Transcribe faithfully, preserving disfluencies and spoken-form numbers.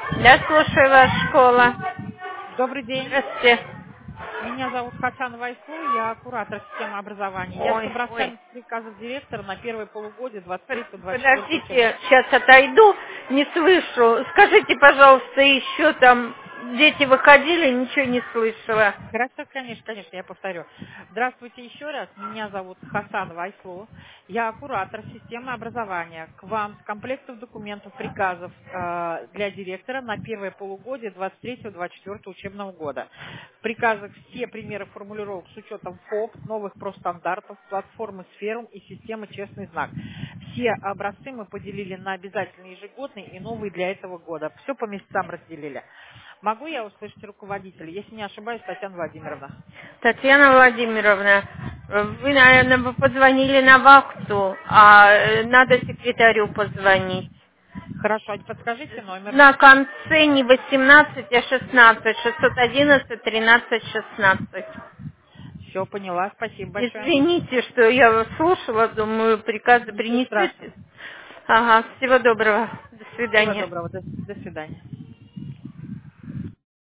Да, слушаю вас, школа. Добрый день. Здравствуйте. Меня зовут Хасан Вайсу, я куратор системы образования. Я с Ой, ой. образцами приказов директора на первое полугодие двадцать третьего двадцать четвёртого учебного. Подождите, сейчас отойду, не слышу. Скажите, пожалуйста, еще там дети выходили, ничего не слышала. Хорошо, конечно, конечно, я повторю. Здравствуйте еще раз. Меня зовут Хасан Вайслу. Я куратор системы образования. К вам с комплектом документов, приказов э, для директора на первое полугодие двадцать третьего двадцать четвёртого учебного года. В приказах все примеры формулировок с учетом ФОП, новых профстандартов, платформы Сферум и системы Честный знак. Все образцы мы поделили на обязательные ежегодные и новые для этого года. Все по месяцам разделили. Могу я услышать руководителя? Если не ошибаюсь, Татьяна Владимировна. Татьяна Владимировна, вы, наверное, бы позвонили на вахту, а э, надо секретарю позвонить. Хорошо, а подскажите номер. На конце не восемнадцать, а шестнадцать, шестьсот одиннадцать, тринадцать, шестнадцать. Все, поняла. Спасибо большое. Извините, что я вас слушала, думаю, приказы Ничего страшного. принесете. Ага, всего доброго. До Всего свидания. доброго. До, до свидания.